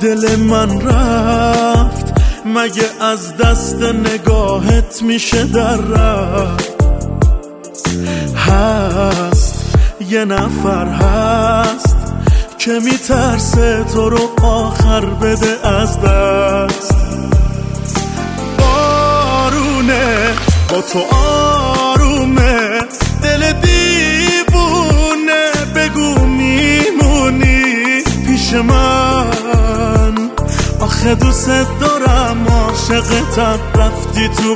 دل من رفت، مگه از دست نگاهت میشه در رفت؟ هست یه نفر هست که میترسه تو رو آخر بده از دست. بارونه با تو آرومه، دل دیوونه، بگو میمونی پیش من؟ آخه دوست دارم، عاشقتم، رفتی تو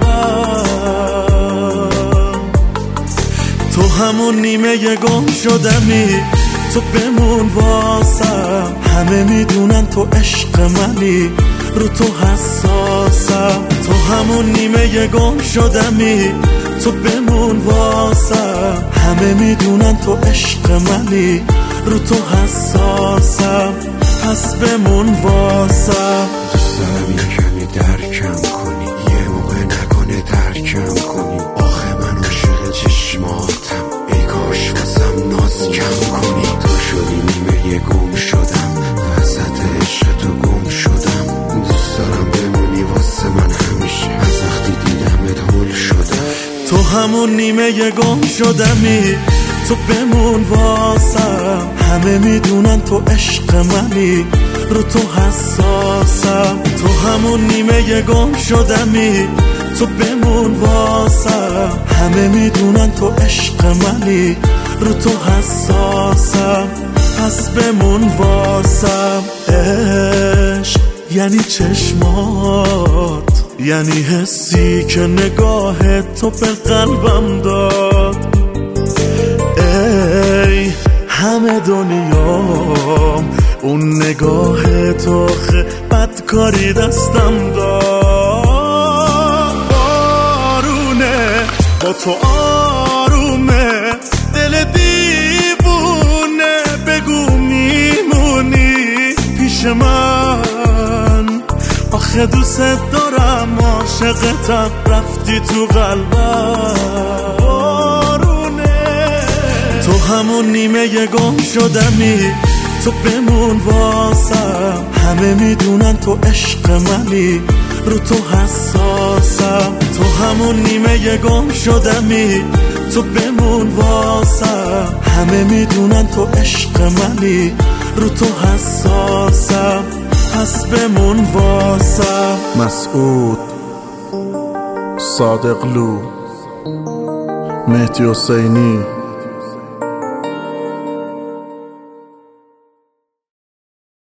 قلبم. تو همون نیمه گم شدمی، تو بمون واسم. همه میدونن تو عشق منی، رو تو حساسم. تو همون نیمه گم شدمی، تو بمون واسم. همه میدونن تو عشق منی، رو تو حساسم. پس بمون واسم. دوست دارم یه کمی درکم کنی، یه موقع نکنه ترکم کنی. آخه من عاشق چشماتم، ای کاش واسم ناز کم کنی. تو شدی نیمه گم شدم، وسط عشق تو گم شدم. دوست دارم بمونی واسه من همیشه، از وقتی دیدمت هول شدم. تو همون نیمه گم شدمی، تو بمون واسم. همه میدونن تو عشق منی، رو تو حساسم. تو همون نیمه گم شدمی، تو بمون واسم. همه میدونن تو عشق منی، رو تو حساسم. پس بمون واسم. عشق یعنی چشمات، یعنی حسی که نگاه تو به قلبم داد. ای همه دنیام، اون نگاه تو بدکاری دستم داد. بارونه با تو آرومه، دل دیوونه، بگو میمونی پیش من؟ آخه دوست دارم، عاشقتم، رفتی تو قلبم. تو همون نیمه گم شدمی، تو بمون واسم. همه میدونن تو عشق منی، رو تو حساسم. تو همون نیمه گم شدمی، تو بمون واسم. همه میدونن تو عشق منی، رو تو حساسم. پس بمون واسم. مسعود، صادقلو، مهدی حسینی،